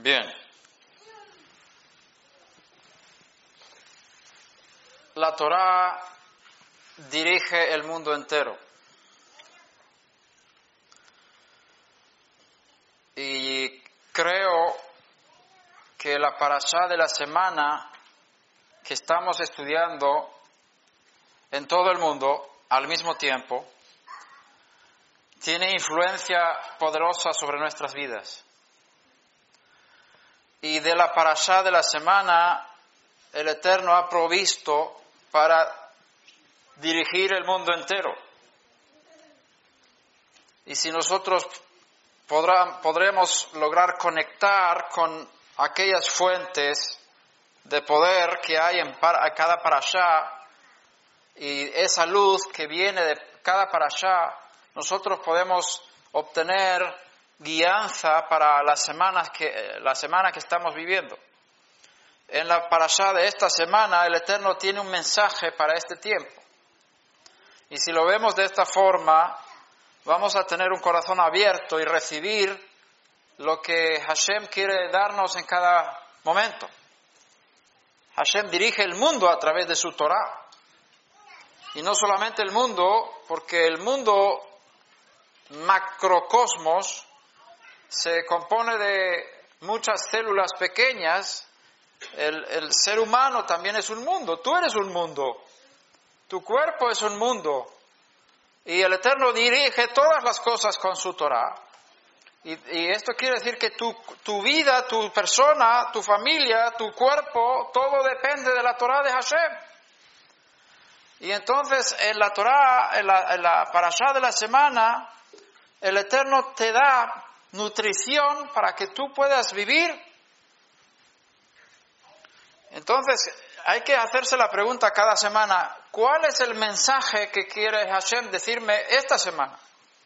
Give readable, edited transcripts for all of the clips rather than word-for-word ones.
Bien. La Torá dirige el mundo entero. Y creo que la parashá de la semana que estamos estudiando en todo el mundo al mismo tiempo tiene influencia poderosa sobre nuestras vidas. Y de la parashá de la semana, el Eterno ha provisto para dirigir el mundo entero. Y si nosotros podremos lograr conectar con aquellas fuentes de poder que hay en cada parashá y esa luz que viene de cada parashá, nosotros podemos obtener guianza para la semana que estamos viviendo. En la parashá de esta semana, el Eterno tiene un mensaje para este tiempo. Y si lo vemos de esta forma, vamos a tener un corazón abierto y recibir lo que Hashem quiere darnos en cada momento. Hashem dirige el mundo a través de su Torá. Y no solamente el mundo, porque el mundo macrocosmos se compone de muchas células pequeñas. El ser humano también es un mundo. Tú eres un mundo. Tu cuerpo es un mundo. Y el Eterno dirige todas las cosas con su Torá. Y esto quiere decir que tu vida, tu persona, tu familia, tu cuerpo, todo depende de la Torá de Hashem. Y entonces en la Torá, en la parashá de la semana, el Eterno te da nutrición para que tú puedas vivir. Entonces hay que hacerse la pregunta cada semana, ¿cuál es el mensaje que quiere Hashem decirme esta semana?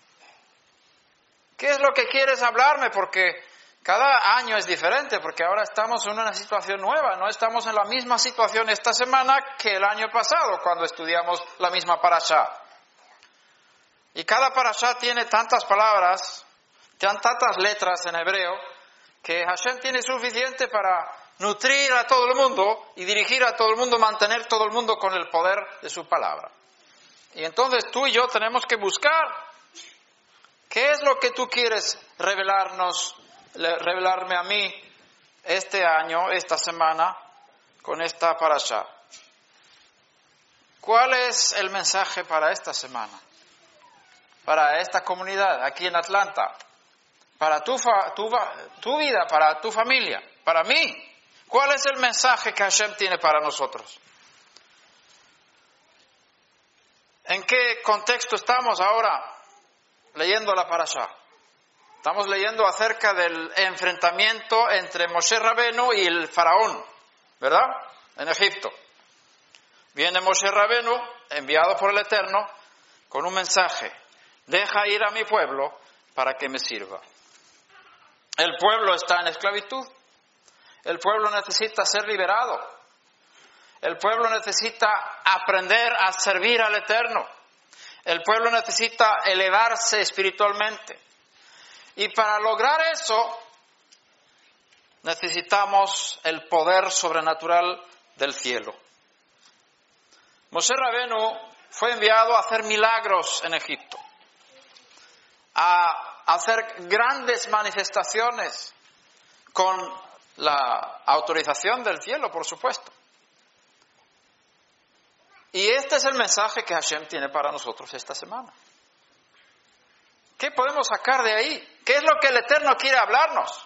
¿Qué es lo que quieres hablarme? Porque cada año es diferente, porque ahora estamos en una situación nueva, no estamos en la misma situación esta semana que el año pasado, cuando estudiamos la misma parashá. Y cada parashá tiene tantas palabras, tantas letras en hebreo, que Hashem tiene suficiente para nutrir a todo el mundo y dirigir a todo el mundo, mantener todo el mundo con el poder de su palabra. Y entonces tú y yo tenemos que buscar qué es lo que tú quieres revelarme a mí este año, esta semana, con esta parashá. ¿Cuál es el mensaje para esta semana? Para esta comunidad, aquí en Atlanta, para tu vida, para tu familia, para mí. ¿Cuál es el mensaje que Hashem tiene para nosotros? ¿En qué contexto estamos ahora leyendo la parashá? Estamos leyendo acerca del enfrentamiento entre Moshe Rabenu y el faraón, ¿verdad? En Egipto. Viene Moshe Rabenu, enviado por el Eterno, con un mensaje: deja ir a mi pueblo para que me sirva. El pueblo está en esclavitud. El pueblo necesita ser liberado. El pueblo necesita aprender a servir al Eterno. El pueblo necesita elevarse espiritualmente. Y para lograr eso, necesitamos el poder sobrenatural del cielo. Moshe Rabenu fue enviado a hacer milagros en Egipto, a hacer grandes manifestaciones con la autorización del cielo, por supuesto. Y este es el mensaje que Hashem tiene para nosotros esta semana. ¿Qué podemos sacar de ahí? ¿Qué es lo que el Eterno quiere hablarnos?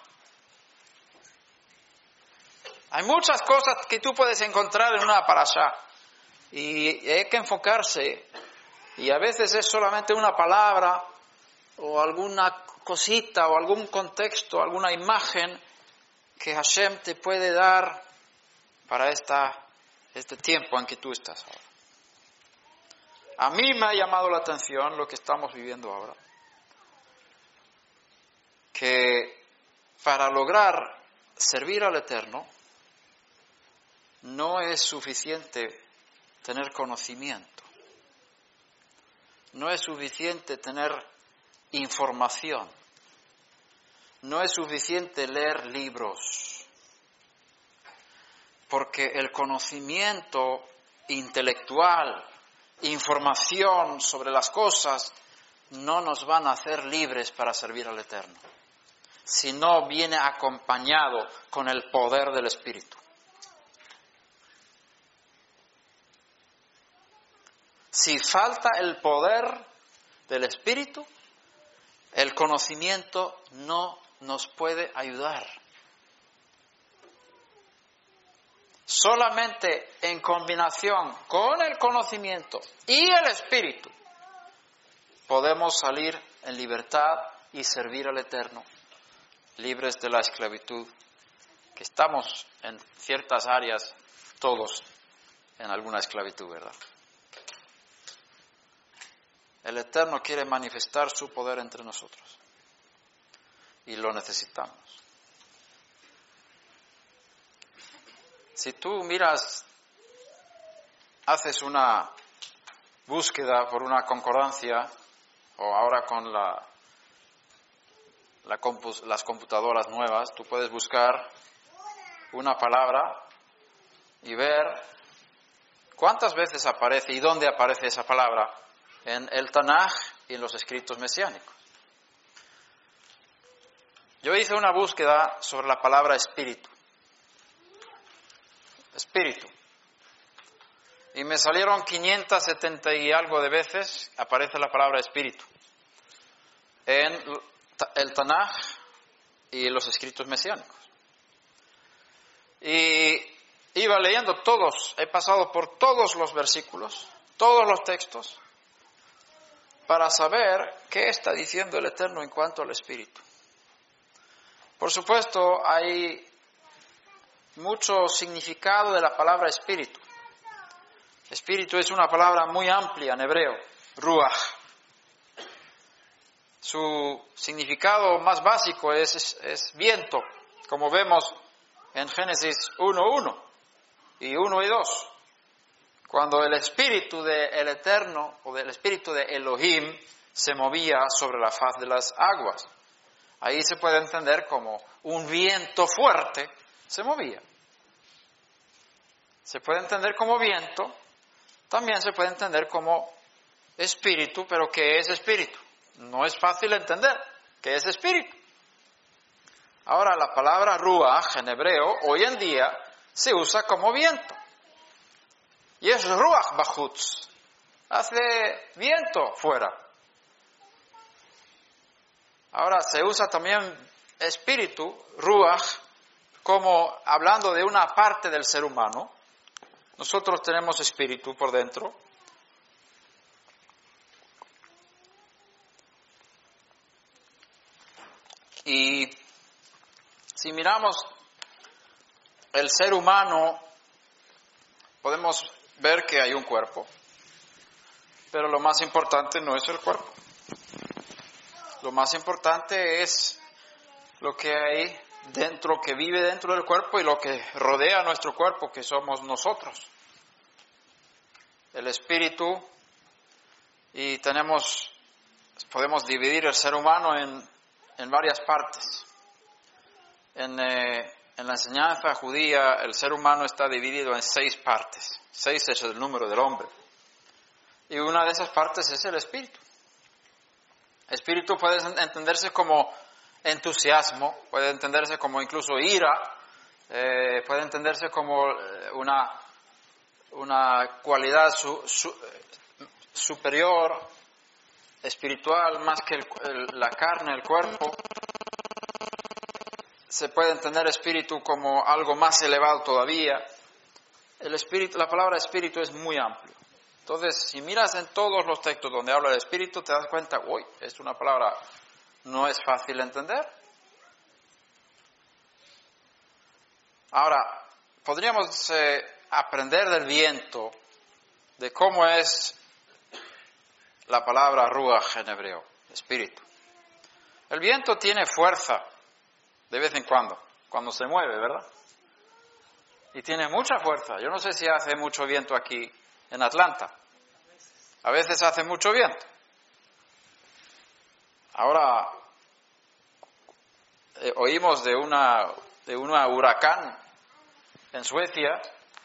Hay muchas cosas que tú puedes encontrar en una parashá. Y hay que enfocarse. Y a veces es solamente una palabra, o alguna cosita, o algún contexto, alguna imagen que Hashem te puede dar para este tiempo en que tú estás ahora. A mí me ha llamado la atención lo que estamos viviendo ahora. Que para lograr servir al Eterno no es suficiente tener conocimiento. No es suficiente tener información. no es suficiente leer libros, porque el conocimiento intelectual, información sobre las cosas, no nos van a hacer libres para servir al Eterno, si no viene acompañado con el poder del Espíritu. Si falta el poder del Espíritu, el conocimiento no nos puede ayudar. Solamente en combinación con el conocimiento y el Espíritu podemos salir en libertad y servir al Eterno, libres de la esclavitud, que estamos en ciertas áreas, todos en alguna esclavitud, ¿verdad? El Eterno quiere manifestar su poder entre nosotros y lo necesitamos. Si tú miras, haces una búsqueda por una concordancia, o ahora con las computadoras nuevas, tú puedes buscar una palabra y ver cuántas veces aparece y dónde aparece esa palabra en el Tanaj y en los escritos mesiánicos. Yo hice una búsqueda sobre la palabra espíritu. Espíritu. Y me salieron 570 y algo de veces aparece la palabra espíritu en el Tanaj y los escritos mesiánicos. Y iba leyendo todos, he pasado por todos los versículos, todos los textos, para saber qué está diciendo el Eterno en cuanto al Espíritu. Por supuesto, hay mucho significado de la palabra Espíritu. Espíritu es una palabra muy amplia en hebreo, ruach. Su significado más básico es viento, como vemos en Génesis 1:1 y 1 y 2. Cuando el Espíritu del Eterno o del Espíritu de Elohim se movía sobre la faz de las aguas. Ahí se puede entender como un viento fuerte se movía. Se puede entender como viento, también se puede entender como espíritu, pero ¿qué es espíritu? No es fácil entender qué es espíritu. Ahora, la palabra ruach en hebreo hoy en día se usa como viento. Y es ruach bachutz, hace viento fuera. Ahora se usa también espíritu, ruach, como hablando de una parte del ser humano. Nosotros tenemos espíritu por dentro. Y si miramos el ser humano, podemos ver que hay un cuerpo, pero lo más importante no es el cuerpo. Lo más importante es lo que hay dentro, que vive dentro del cuerpo y lo que rodea nuestro cuerpo, que somos nosotros. El espíritu, y podemos dividir el ser humano en varias partes. En la enseñanza judía, el ser humano está dividido en 6 partes. 6 es el número del hombre. Y una de esas partes es el espíritu. Espíritu puede entenderse como entusiasmo, puede entenderse como incluso ira, puede entenderse como una cualidad superior, espiritual, más que la carne, el cuerpo. Se puede entender espíritu como algo más elevado todavía. El espíritu, la palabra espíritu es muy amplio. Entonces, si miras en todos los textos donde habla de espíritu, te das cuenta, uy, es una palabra, no es fácil de entender. Ahora, podríamos aprender del viento, de cómo es la palabra ruach en hebreo, espíritu. El viento tiene fuerza de vez en cuando se mueve, ¿verdad? Y tiene mucha fuerza. Yo no sé si hace mucho viento aquí en Atlanta. A veces hace mucho viento. Ahora, oímos de una huracán en Suecia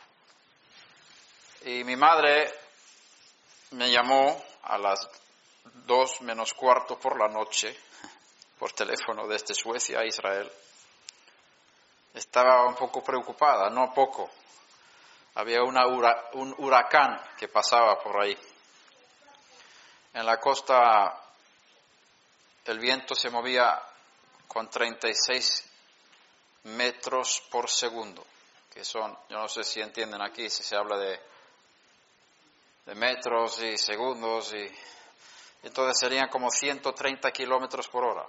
y mi madre me llamó a las 2 menos cuarto por la noche por teléfono desde Suecia a Israel. Estaba un poco preocupada, no poco. Había un huracán que pasaba por ahí. En la costa el viento se movía con 36 metros por segundo, que son, yo no sé si entienden aquí, si se habla de metros y segundos, y entonces serían como 130 kilómetros por hora.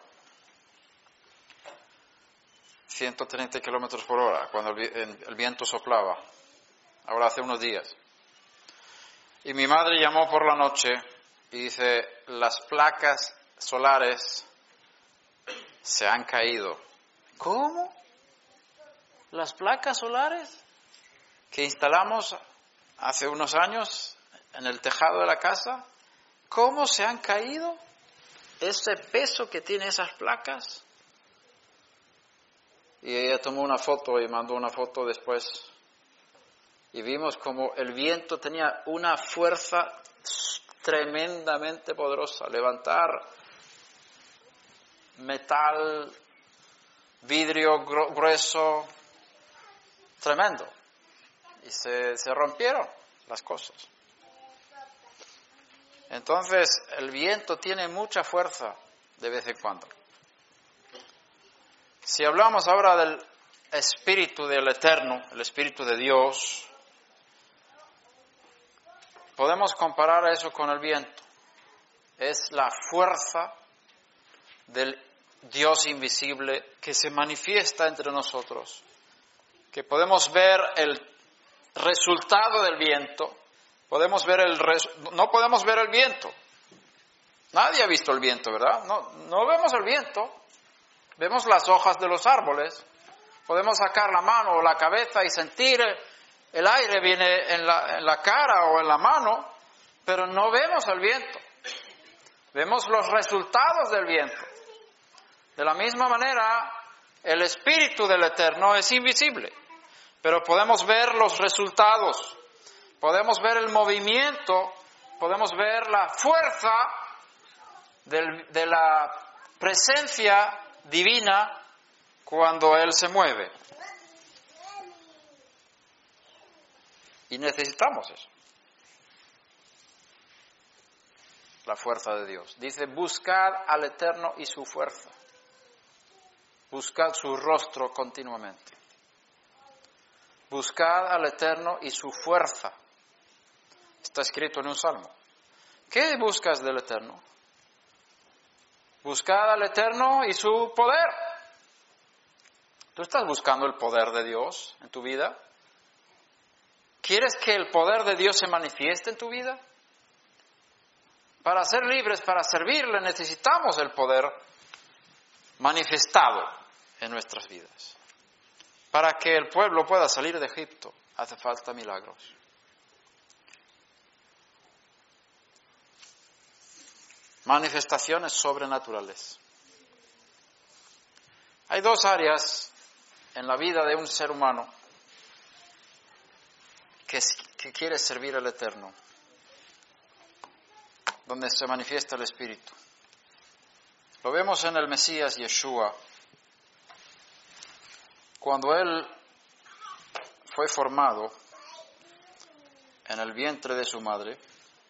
130 kilómetros por hora cuando el viento soplaba, ahora hace unos días. Y mi madre llamó por la noche y dice, las placas solares se han caído. ¿Cómo? ¿Las placas solares que instalamos hace unos años en el tejado de la casa? ¿Cómo se han caído? Ese peso que tiene esas placas. Y ella tomó una foto y mandó una foto después. Y vimos como el viento tenía una fuerza tremendamente poderosa. Levantar metal, vidrio grueso, tremendo. Y se rompieron las cosas. Entonces, el viento tiene mucha fuerza de vez en cuando. Si hablamos ahora del Espíritu del Eterno, el Espíritu de Dios, podemos comparar eso con el viento. Es la fuerza del Dios invisible que se manifiesta entre nosotros, que podemos ver el resultado del viento, no podemos ver el viento. Nadie ha visto el viento, ¿verdad? No vemos el viento. Vemos las hojas de los árboles, podemos sacar la mano o la cabeza y sentir el aire viene en la cara o en la mano, pero no vemos el viento. Vemos los resultados del viento. De la misma manera, el Espíritu del Eterno es invisible, pero podemos ver los resultados, podemos ver el movimiento, podemos ver la fuerza de la presencia divina cuando Él se mueve. Y necesitamos eso. La fuerza de Dios. Dice, buscad al Eterno y su fuerza. Buscad su rostro continuamente. Buscad al Eterno y su fuerza. Está escrito en un salmo. ¿Qué buscas del Eterno? Buscad al Eterno y su poder. ¿Tú estás buscando el poder de Dios en tu vida? ¿Quieres que el poder de Dios se manifieste en tu vida? Para ser libres, para servirle, necesitamos el poder manifestado en nuestras vidas. Para que el pueblo pueda salir de Egipto, hace falta milagros. Manifestaciones sobrenaturales. Hay dos áreas en la vida de un ser humano que quiere servir al Eterno, donde se manifiesta el Espíritu. Lo vemos en el Mesías Yeshua. Cuando Él fue formado en el vientre de su madre,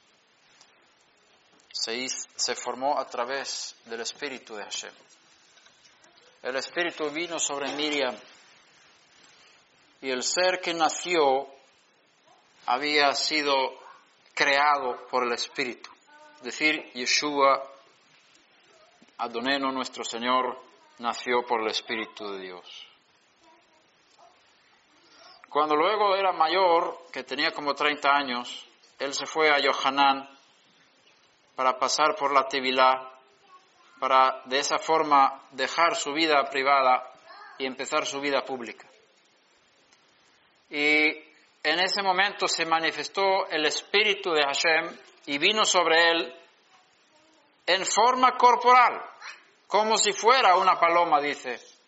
se formó a través del Espíritu de Hashem. El Espíritu vino sobre Miriam y el ser que nació había sido creado por el Espíritu. Es decir, Yeshua, Adoneno, nuestro Señor, nació por el Espíritu de Dios. Cuando luego era mayor, que tenía como 30 años, él se fue a Yohanan para pasar por la Tevilá, para de esa forma dejar su vida privada y empezar su vida pública. Y en ese momento se manifestó el Espíritu de Hashem y vino sobre él en forma corporal, como si fuera una paloma, dice,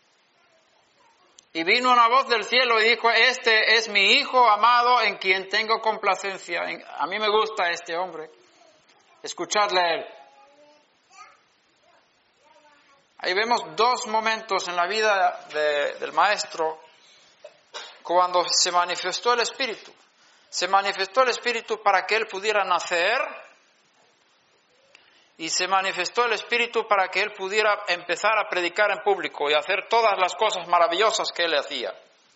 Y vino una voz del cielo y dijo, este es mi Hijo amado en quien tengo complacencia. A mí me gusta este hombre. Escuchadle a él. Ahí vemos dos momentos en la vida del Maestro cuando se manifestó el Espíritu. Se manifestó el Espíritu para que él pudiera nacer y se manifestó el Espíritu para que él pudiera empezar a predicar en público y hacer todas las cosas maravillosas que él hacía.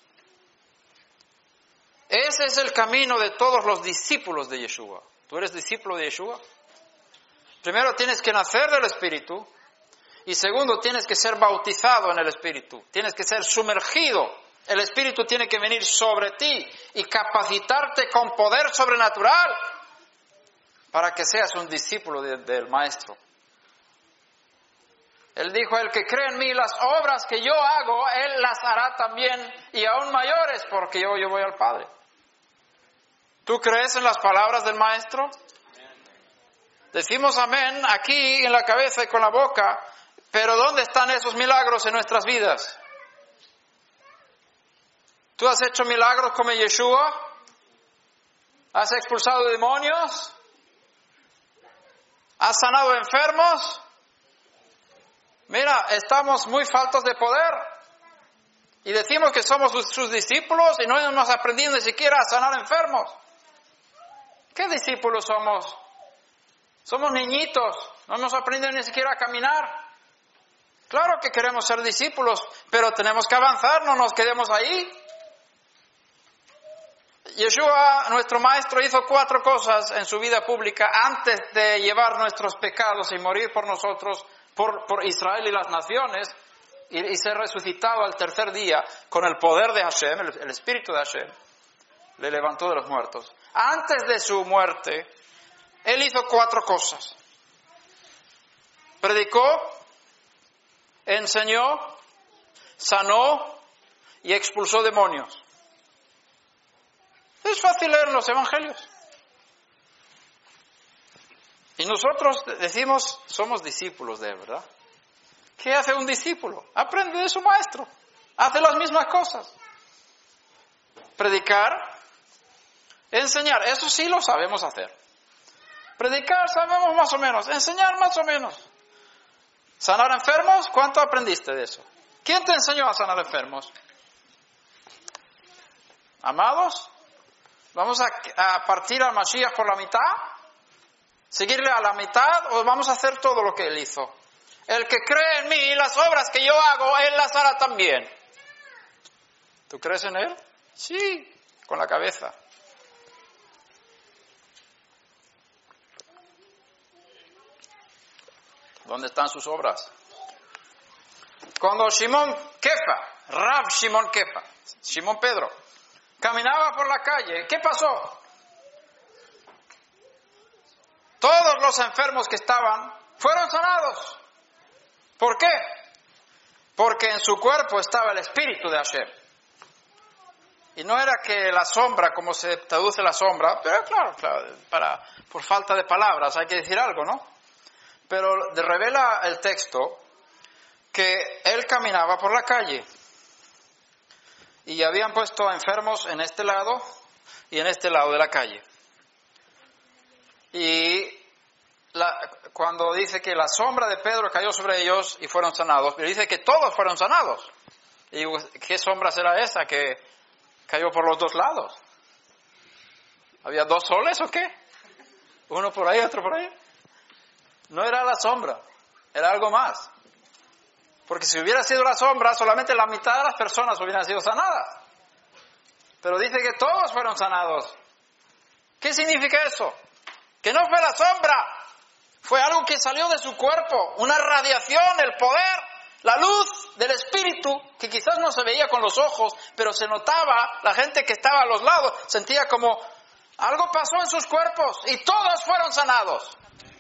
Ese es el camino de todos los discípulos de Yeshua. ¿Tú eres discípulo de Yeshua? Primero tienes que nacer del Espíritu y segundo tienes que ser bautizado en el Espíritu. Tienes que ser sumergido. El Espíritu tiene que venir sobre ti y capacitarte con poder sobrenatural para que seas un discípulo del Maestro. Él dijo, el que cree en mí, las obras que yo hago, él las hará también y aún mayores, porque yo voy al Padre. ¿Tú crees en las palabras del Maestro? Decimos amén aquí en la cabeza y con la boca, pero ¿dónde están esos milagros en nuestras vidas? ¿Tú has hecho milagros como Yeshua? ¿Has expulsado demonios? ¿Has sanado enfermos? Mira, estamos muy faltos de poder. Y decimos que somos sus discípulos y no hemos aprendido ni siquiera a sanar enfermos. ¿Qué discípulos somos? Somos niñitos, no hemos aprendido ni siquiera a caminar. Claro que queremos ser discípulos, pero tenemos que avanzar, no nos quedemos ahí. Yeshua, nuestro Maestro, hizo 4 cosas en su vida pública antes de llevar nuestros pecados y morir por nosotros, por Israel y las naciones, y ser resucitado al tercer día con el poder de Hashem, el Espíritu de Hashem, le levantó de los muertos. Antes de su muerte, él hizo 4 cosas. Predicó, enseñó, sanó y expulsó demonios. Es fácil leer los evangelios. Y nosotros decimos, somos discípulos de él, ¿verdad? ¿Qué hace un discípulo? Aprende de su maestro. Hace las mismas cosas. Predicar, enseñar, eso sí lo sabemos hacer. Predicar sabemos más o menos, enseñar más o menos. ¿Sanar enfermos? ¿Cuánto aprendiste de eso? ¿Quién te enseñó a sanar enfermos? Amados, ¿vamos a partir al Mashiach por la mitad? ¿Seguirle a la mitad o vamos a hacer todo lo que él hizo? El que cree en mí, las obras que yo hago, él las hará también. ¿Tú crees en él? Sí, con la cabeza. ¿Dónde están sus obras? Cuando Shimon Kefa, Rab Shimon Kefa, Shimon Pedro, caminaba por la calle, ¿qué pasó? Todos los enfermos que estaban fueron sanados. ¿Por qué? Porque en su cuerpo estaba el Espíritu de Hashem. Y no era que la sombra, como se traduce la sombra, pero claro, por falta de palabras hay que decir algo, ¿no? Pero revela el texto que él caminaba por la calle y habían puesto enfermos en este lado y en este lado de la calle. Y cuando dice que la sombra de Pedro cayó sobre ellos y fueron sanados, pero dice que todos fueron sanados. Y digo, ¿qué sombra será esa que cayó por los dos lados? ¿Había 2 soles o qué? Uno por ahí, otro por ahí. No era la sombra, era algo más. Porque si hubiera sido la sombra, solamente la mitad de las personas hubieran sido sanadas. Pero dice que todos fueron sanados. ¿Qué significa eso? Que no fue la sombra, fue algo que salió de su cuerpo, una radiación, el poder, la luz del Espíritu, que quizás no se veía con los ojos, pero se notaba, la gente que estaba a los lados sentía como algo pasó en sus cuerpos y todos fueron sanados.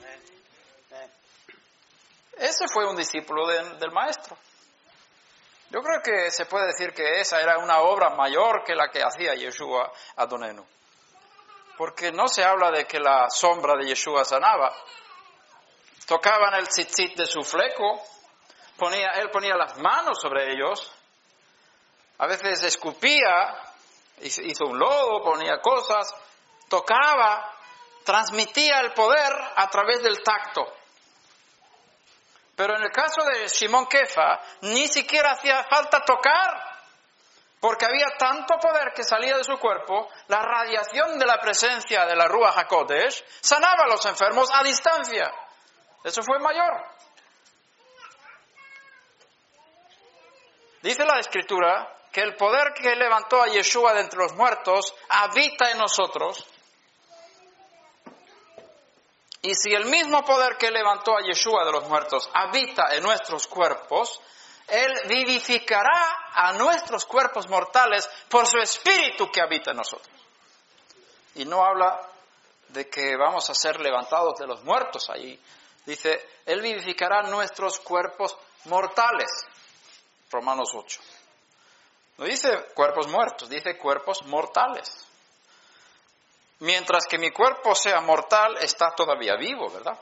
Ese fue un discípulo del Maestro. Yo creo que se puede decir que esa era una obra mayor que la que hacía Yeshua Adonenu. Porque no se habla de que la sombra de Yeshua sanaba. Tocaban el tzitzit de su fleco, él ponía las manos sobre ellos A veces escupía, hizo un lodo, ponía cosas, tocaba, transmitía el poder a través del tacto. Pero en el caso de Shimon Kefa, ni siquiera hacía falta tocar, porque había tanto poder que salía de su cuerpo, la radiación de la presencia de la Ruach HaKodesh sanaba a los enfermos a distancia. Eso fue mayor. Dice la Escritura que el poder que levantó a Yeshua de entre los muertos habita en nosotros. Y si el mismo poder que levantó a Yeshua de los muertos habita en nuestros cuerpos, Él vivificará a nuestros cuerpos mortales por su Espíritu que habita en nosotros. Y no habla de que vamos a ser levantados de los muertos allí. Dice, Él vivificará nuestros cuerpos mortales. Romanos 8. No dice cuerpos muertos, dice cuerpos mortales. Mientras que mi cuerpo sea mortal, está todavía vivo, ¿verdad?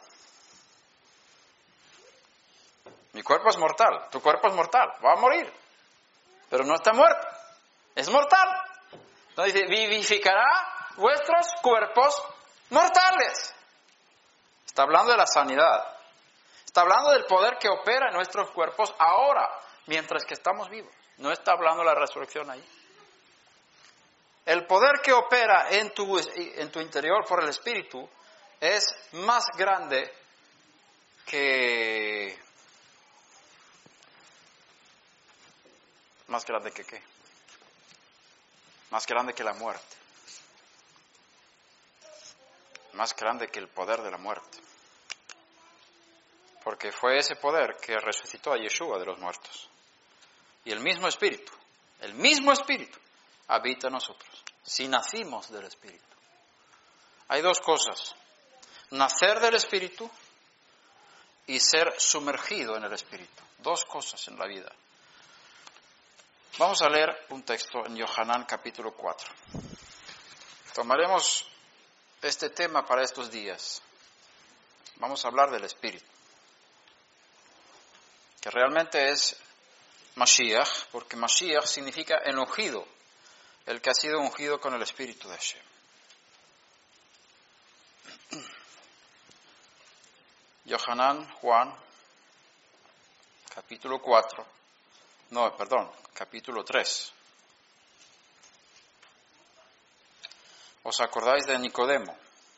Mi cuerpo es mortal, tu cuerpo es mortal, va a morir, pero no está muerto, es mortal. Entonces dice, vivificará vuestros cuerpos mortales. Está hablando de la sanidad, está hablando del poder que opera en nuestros cuerpos ahora, mientras que estamos vivos. No está hablando de la resurrección ahí. El poder que opera en tu interior por el Espíritu es más grande que... ¿Más grande que qué? Más grande que la muerte. Más grande que el poder de la muerte. Porque fue ese poder que resucitó a Yeshua de los muertos. Y el mismo Espíritu habita en nosotros. Si nacimos del Espíritu. Hay dos cosas. Nacer del Espíritu y ser sumergido en el Espíritu. Dos cosas en la vida. Vamos a leer un texto en Yohanan capítulo 4. Tomaremos este tema para estos días. Vamos a hablar del Espíritu. Que realmente es Mashiach, porque Mashiach significa el ungido, el que ha sido ungido con el Espíritu de Hashem. Yohanan, Juan, capítulo 3. ¿Os acordáis de Nicodemo?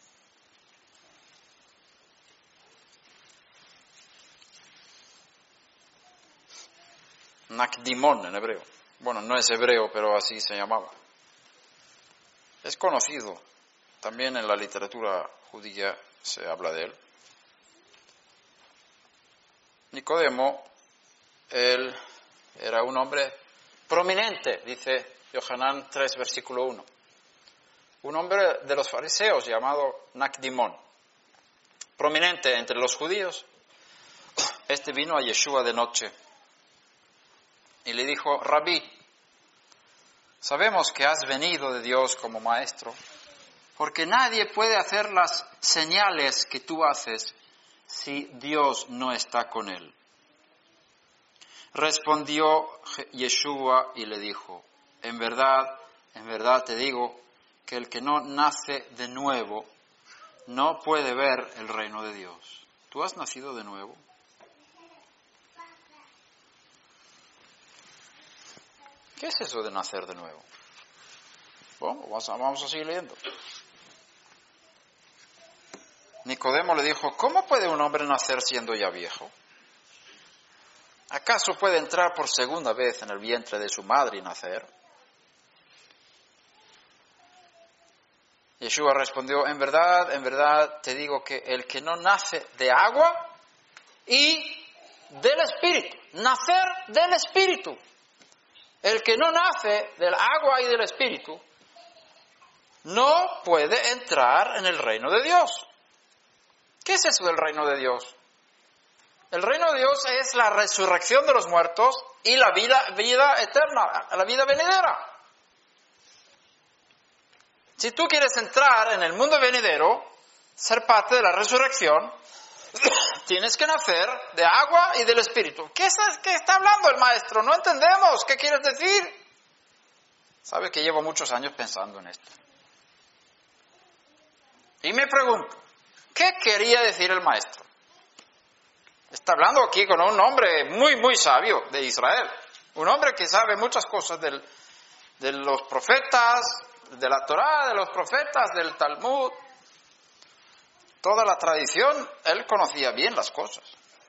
Nakdimón en hebreo. Bueno, no es hebreo, pero así se llamaba. Es conocido. También en la literatura judía se habla de él. Nicodemo, él era un hombre prominente, dice Yohanan 3, versículo 1. Un hombre de los fariseos llamado Nakdimón. Prominente entre los judíos. Este vino a Yeshua de noche. Y le dijo, Rabí, sabemos que has venido de Dios como maestro, porque nadie puede hacer las señales que tú haces si Dios no está con él. Respondió Yeshua y le dijo, en verdad te digo que el que no nace de nuevo no puede ver el reino de Dios. ¿Tú has nacido de nuevo? ¿Qué es eso de nacer de nuevo? Bueno, vamos a seguir leyendo. Nicodemo le dijo, ¿cómo puede un hombre nacer siendo ya viejo? ¿Acaso puede entrar por segunda vez en el vientre de su madre y nacer? Yeshua respondió, en verdad te digo que el que no nace de agua y del Espíritu, nacer del Espíritu. El que no nace del agua y del Espíritu no puede entrar en el reino de Dios. ¿Qué es eso del reino de Dios? El reino de Dios es la resurrección de los muertos y la vida eterna, la vida venidera. Si tú quieres entrar en el mundo venidero, ser parte de la resurrección, tienes que nacer de agua y del Espíritu. ¿Qué está hablando el maestro? No entendemos. ¿Qué quieres decir? Sabe que llevo muchos años pensando en esto. Y me pregunto, ¿qué quería decir el maestro? Está hablando aquí con un hombre muy, muy sabio de Israel. Un hombre que sabe muchas cosas de los profetas, de la Torá, de los profetas, del Talmud. Toda la tradición, él conocía bien las cosas.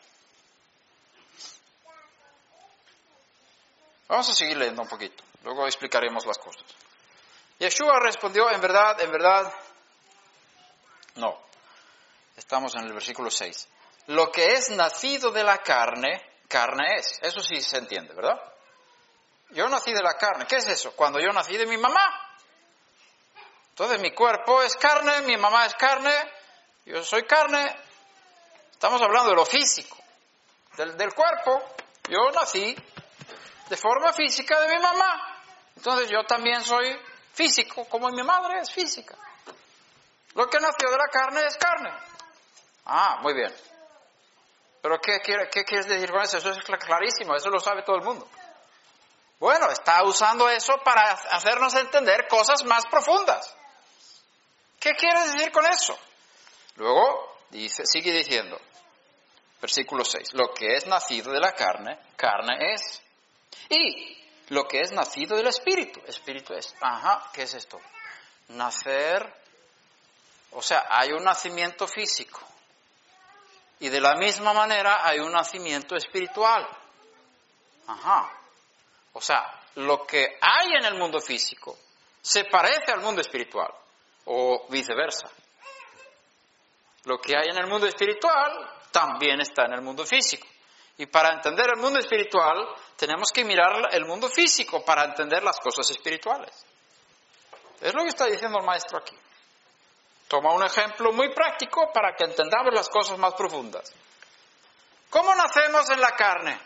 Vamos a seguir leyendo un poquito, luego explicaremos las cosas. Yeshua respondió, en verdad, no. Estamos en el versículo 6. Lo que es nacido de la carne, carne es. Eso sí se entiende, ¿verdad? Yo nací de la carne. ¿Qué es eso? Cuando yo nací de mi mamá. Entonces mi cuerpo es carne, mi mamá es carne, yo soy carne. Estamos hablando de lo físico, del cuerpo. Yo nací de forma física de mi mamá. Entonces yo también soy físico, como mi madre es física. Lo que nació de la carne es carne. Ah, muy bien. ¿Pero qué quieres decir con eso? Eso es clarísimo, eso lo sabe todo el mundo. Bueno, está usando eso para hacernos entender cosas más profundas. ¿Qué quieres decir con eso? Luego sigue diciendo, versículo 6, lo que es nacido de la carne, carne es. Y lo que es nacido del Espíritu, Espíritu es. Ajá, ¿qué es esto? Nacer, o sea, hay un nacimiento físico. Y de la misma manera hay un nacimiento espiritual. Ajá. O sea, lo que hay en el mundo físico se parece al mundo espiritual. O viceversa. Lo que hay en el mundo espiritual también está en el mundo físico. Y para entender el mundo espiritual tenemos que mirar el mundo físico para entender las cosas espirituales. Es lo que está diciendo el maestro aquí. Toma un ejemplo muy práctico para que entendamos las cosas más profundas. ¿Cómo nacemos en la carne?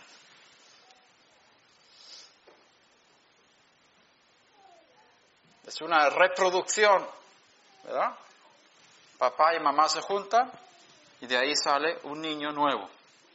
Es una reproducción, ¿verdad? Papá y mamá se juntan y de ahí sale un niño nuevo.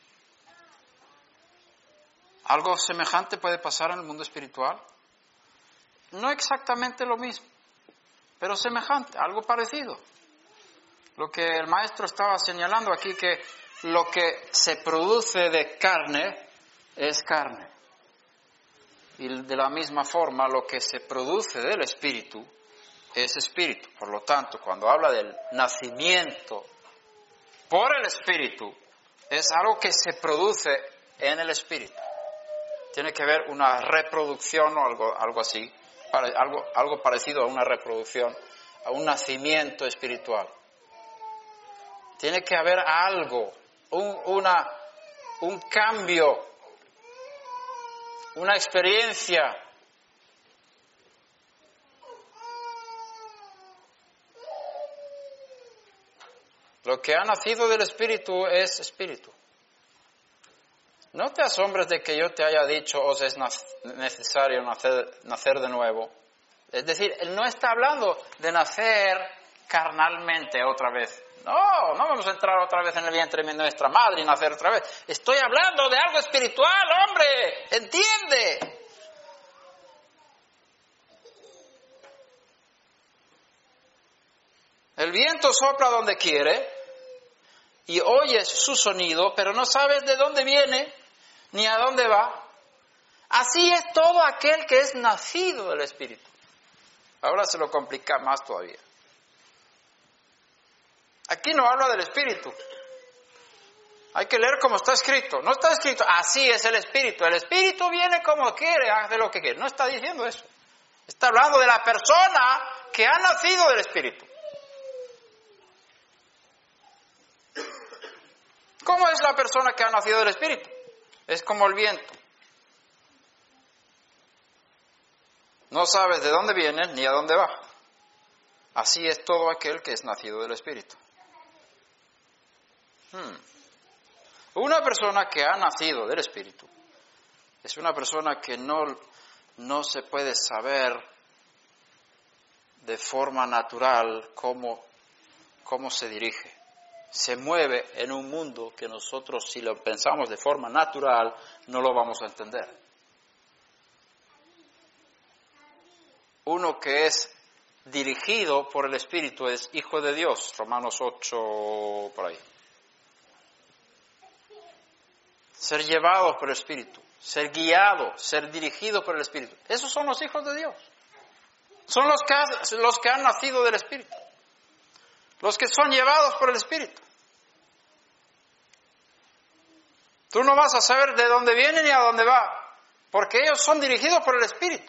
¿Algo semejante puede pasar en el mundo espiritual? No exactamente lo mismo, pero semejante, algo parecido. Lo que el maestro estaba señalando aquí, que lo que se produce de carne es carne. Y de la misma forma, lo que se produce del espíritu es espíritu. Por lo tanto, cuando habla del nacimiento por el espíritu, es algo que se produce en el espíritu. Tiene que haber una reproducción o algo así, algo parecido a una reproducción, a un nacimiento espiritual. Tiene que haber algo, un cambio, una experiencia. Lo que ha nacido del Espíritu es Espíritu. No te asombres de que yo te haya dicho, os es necesario nacer de nuevo. Es decir, él no está hablando de nacer carnalmente otra vez. No vamos a entrar otra vez en el vientre de nuestra madre y nacer otra vez. Estoy hablando de algo espiritual, hombre. ¿Entiende? El viento sopla donde quiere y oyes su sonido, pero no sabes de dónde viene ni a dónde va. Así es todo aquel que es nacido del Espíritu. Ahora se lo complica más todavía. Aquí no habla del Espíritu. Hay que leer como está escrito. No está escrito, así es el Espíritu. El Espíritu viene como quiere, hace lo que quiere. No está diciendo eso. Está hablando de la persona que ha nacido del Espíritu. ¿Cómo es la persona que ha nacido del Espíritu? Es como el viento. No sabes de dónde viene ni a dónde va. Así es todo aquel que es nacido del Espíritu. Una persona que ha nacido del Espíritu es una persona que no se puede saber de forma natural cómo se dirige. Se mueve en un mundo que nosotros, si lo pensamos de forma natural, no lo vamos a entender. uno que es dirigido por el Espíritu es hijo de Dios, Romanos 8, por ahí. Ser llevado por el Espíritu, ser guiado, ser dirigido por el Espíritu. Esos son los hijos de Dios. Son los que han nacido del Espíritu. Los que son llevados por el Espíritu. Tú no vas a saber de dónde viene ni a dónde va, porque ellos son dirigidos por el Espíritu.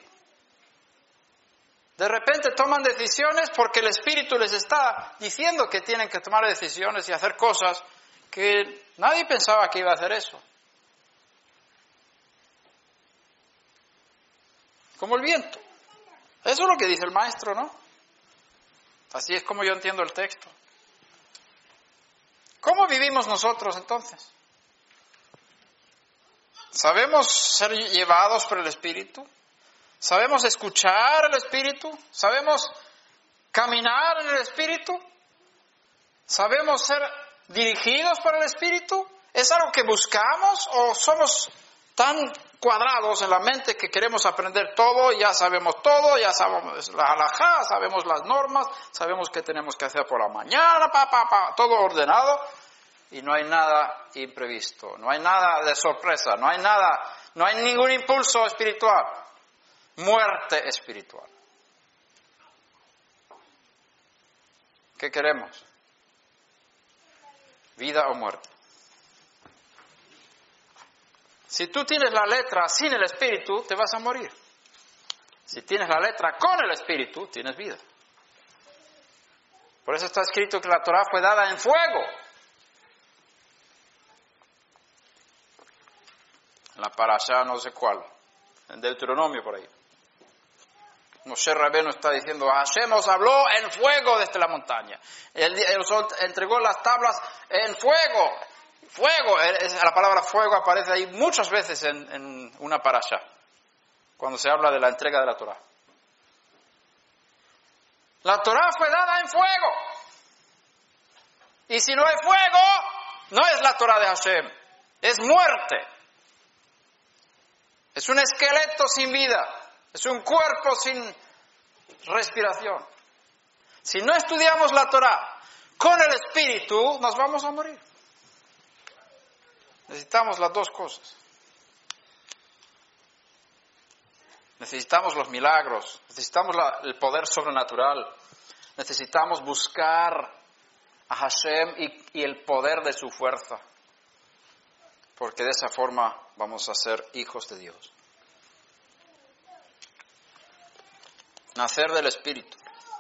De repente toman decisiones porque el Espíritu les está diciendo que tienen que tomar decisiones y hacer cosas que nadie pensaba que iba a hacer eso. Como el viento. Eso es lo que dice el maestro, ¿no? Así es como yo entiendo el texto. ¿Cómo vivimos nosotros entonces? ¿Sabemos ser llevados por el Espíritu? ¿Sabemos escuchar al Espíritu? ¿Sabemos caminar en el Espíritu? ¿Sabemos ser dirigidos por el Espíritu? ¿Es algo que buscamos o somos tan cuadrados en la mente que queremos aprender todo, ya sabemos todo, ya sabemos la halajá, sabemos las normas, sabemos qué tenemos que hacer por la mañana, todo ordenado y no hay nada imprevisto, no hay nada de sorpresa, no hay ningún impulso espiritual, muerte espiritual. ¿Qué queremos? ¿Vida o muerte? Si tú tienes la letra sin el Espíritu, te vas a morir. Si tienes la letra con el Espíritu, tienes vida. Por eso está escrito que la Torá fue dada en fuego. En la parashá no sé cuál, en Deuteronomio por ahí. Moshe Rabbeinu está diciendo, Hashem os habló en fuego desde la montaña. Él os entregó las tablas en fuego. Fuego, la palabra fuego aparece ahí muchas veces en una parashá, cuando se habla de la entrega de la Torá. La Torá fue dada en fuego. Y si no hay fuego, no es la Torá de Hashem, es muerte. Es un esqueleto sin vida, es un cuerpo sin respiración. Si no estudiamos la Torá con el Espíritu, nos vamos a morir. Necesitamos las dos cosas. Necesitamos los milagros, necesitamos el poder sobrenatural, necesitamos buscar a Hashem y el poder de su fuerza, porque de esa forma vamos a ser hijos de Dios. Nacer del Espíritu.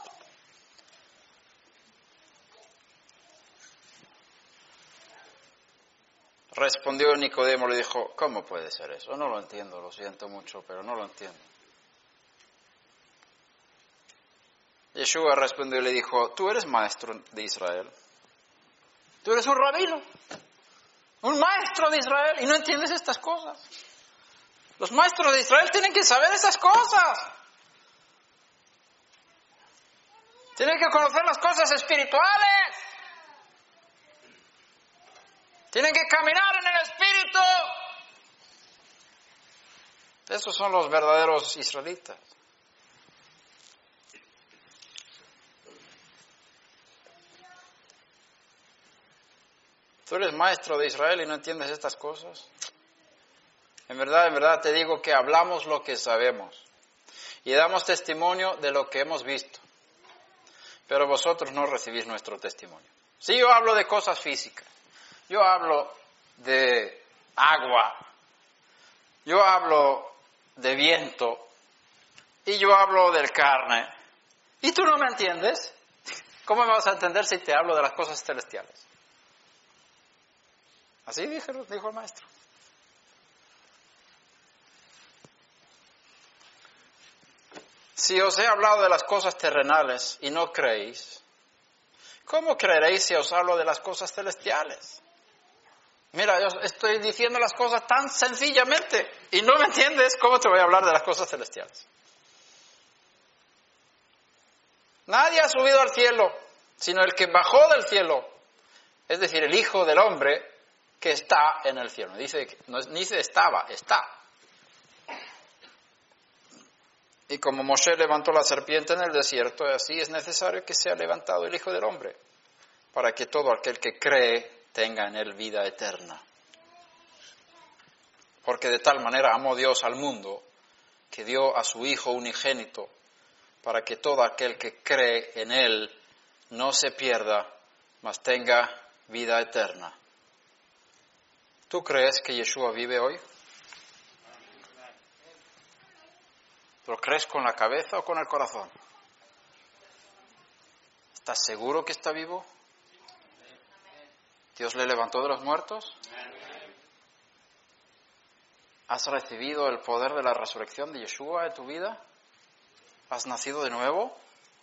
Respondió Nicodemo, le dijo, ¿cómo puede ser eso? No lo entiendo, lo siento mucho, pero no lo entiendo. Yeshua respondió y le dijo, tú eres maestro de Israel. Tú eres un rabino, un maestro de Israel, y no entiendes estas cosas. Los maestros de Israel tienen que saber esas cosas. Tienen que conocer las cosas espirituales. Tienen que caminar en el Espíritu. Esos son los verdaderos israelitas. ¿Tú eres maestro de Israel y no entiendes estas cosas? En verdad te digo que hablamos lo que sabemos y damos testimonio de lo que hemos visto, pero vosotros no recibís nuestro testimonio. Si yo hablo de cosas físicas, yo hablo de agua, yo hablo de viento y yo hablo de carne, y tú no me entiendes, ¿cómo me vas a entender si te hablo de las cosas celestiales? Así dijo el maestro. Si os he hablado de las cosas terrenales y no creéis, ¿cómo creeréis si os hablo de las cosas celestiales? Mira, yo estoy diciendo las cosas tan sencillamente y no me entiendes, ¿cómo te voy a hablar de las cosas celestiales? Nadie ha subido al cielo, sino el que bajó del cielo, es decir, el Hijo del Hombre que está en el cielo. No dice estaba, está. Y como Moshe levantó la serpiente en el desierto, así es necesario que sea levantado el Hijo del Hombre, para que todo aquel que cree tenga en él vida eterna. Porque de tal manera amó Dios al mundo, que dio a su Hijo unigénito, para que todo aquel que cree en él no se pierda, mas tenga vida eterna. ¿Tú crees que Yeshua vive hoy? ¿Lo crees con la cabeza o con el corazón? ¿Estás seguro que está vivo? ¿Dios le levantó de los muertos? ¿Has recibido el poder de la resurrección de Yeshua en tu vida? ¿Has nacido de nuevo?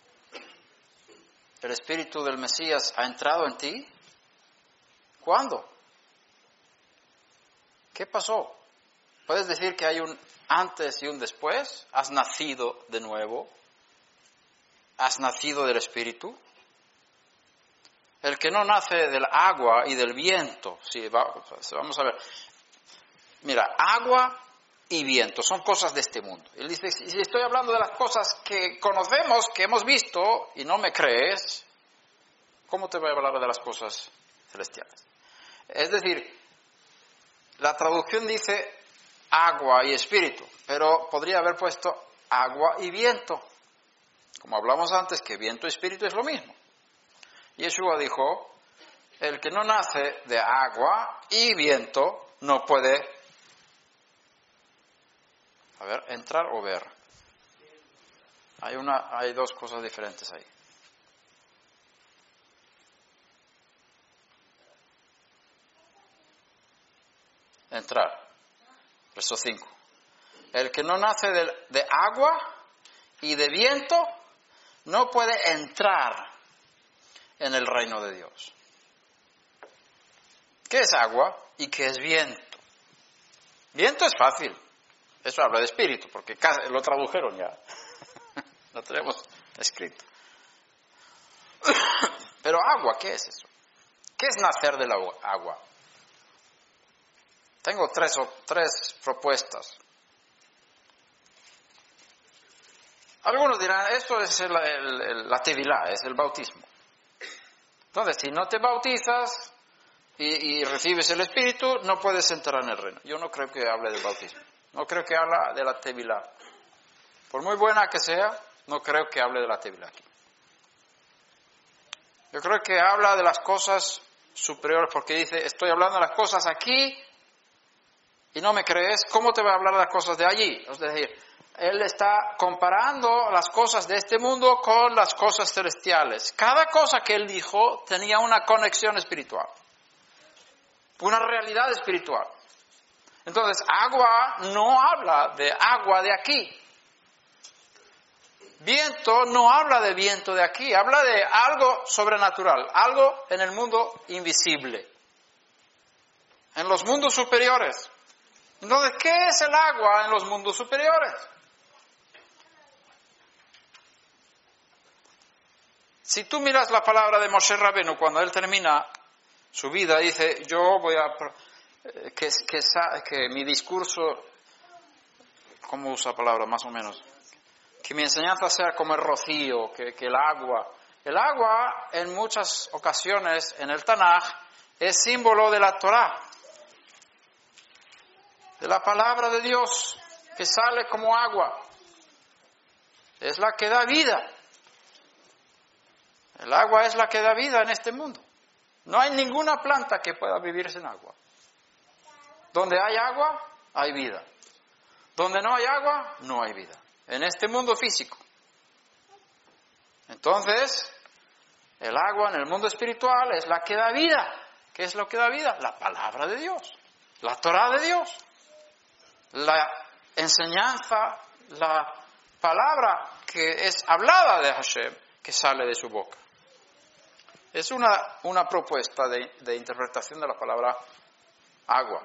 ¿El Espíritu del Mesías ha entrado en ti? ¿Cuándo? ¿Qué pasó? ¿Puedes decir que hay un antes y un después? ¿Has nacido de nuevo? ¿Has nacido del Espíritu? El que no nace del agua y del viento, sí, vamos a ver. Mira, agua y viento son cosas de este mundo. Él dice, si estoy hablando de las cosas que conocemos, que hemos visto, y no me crees, ¿cómo te voy a hablar de las cosas celestiales? Es decir, la traducción dice agua y espíritu, pero podría haber puesto agua y viento. Como hablamos antes, que viento y espíritu es lo mismo. Yeshua dijo, el que no nace de agua y viento no puede, entrar o ver. Hay dos cosas diferentes ahí. Entrar. Verso 5. El que no nace de agua y de viento no puede entrar en el reino de Dios. ¿Qué es agua y qué es viento? Viento es fácil. Eso habla de espíritu, porque lo tradujeron ya. Lo tenemos escrito. Pero agua, ¿qué es eso? ¿Qué es nacer del agua? Tengo tres propuestas. Algunos dirán, esto es la tevilá, es el bautismo. Entonces, si no te bautizas y recibes el Espíritu, no puedes entrar en el reino. Yo no creo que hable del bautismo. No creo que hable de la tevilá. Por muy buena que sea, no creo que hable de la tevilá aquí. Yo creo que habla de las cosas superiores, porque dice, estoy hablando de las cosas aquí y no me crees, ¿cómo te voy a hablar de las cosas de allí? Es decir, él está comparando las cosas de este mundo con las cosas celestiales. Cada cosa que él dijo tenía una conexión espiritual, una realidad espiritual. Entonces, agua no habla de agua de aquí. Viento no habla de viento de aquí, habla de algo sobrenatural, algo en el mundo invisible, en los mundos superiores. Entonces, ¿qué es el agua en los mundos superiores? Si tú miras la palabra de Moshe Rabenu, cuando él termina su vida, dice, yo voy a... que mi discurso, ¿cómo usa la palabra más o menos? Que mi enseñanza sea como el rocío, que el agua. El agua, en muchas ocasiones, en el Tanaj, es símbolo de la Torá, de la palabra de Dios, que sale como agua. Es la que da vida. El agua es la que da vida en este mundo. No hay ninguna planta que pueda vivir sin agua. Donde hay agua, hay vida. Donde no hay agua, no hay vida. En este mundo físico. Entonces, el agua en el mundo espiritual es la que da vida. ¿Qué es lo que da vida? La palabra de Dios. La Torá de Dios. La enseñanza, la palabra que es hablada de Hashem, que sale de su boca. Es una propuesta de interpretación de la palabra agua.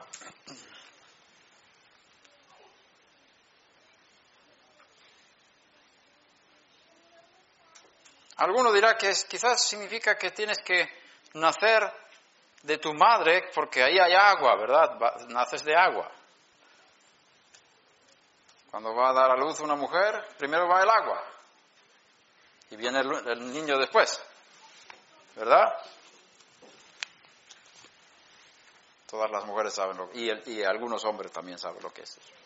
Alguno dirá que quizás significa que tienes que nacer de tu madre porque ahí hay agua, ¿verdad? Naces de agua. Cuando va a dar a luz una mujer, primero va el agua y viene el niño después, ¿verdad? Todas las mujeres saben y algunos hombres también saben lo que es eso.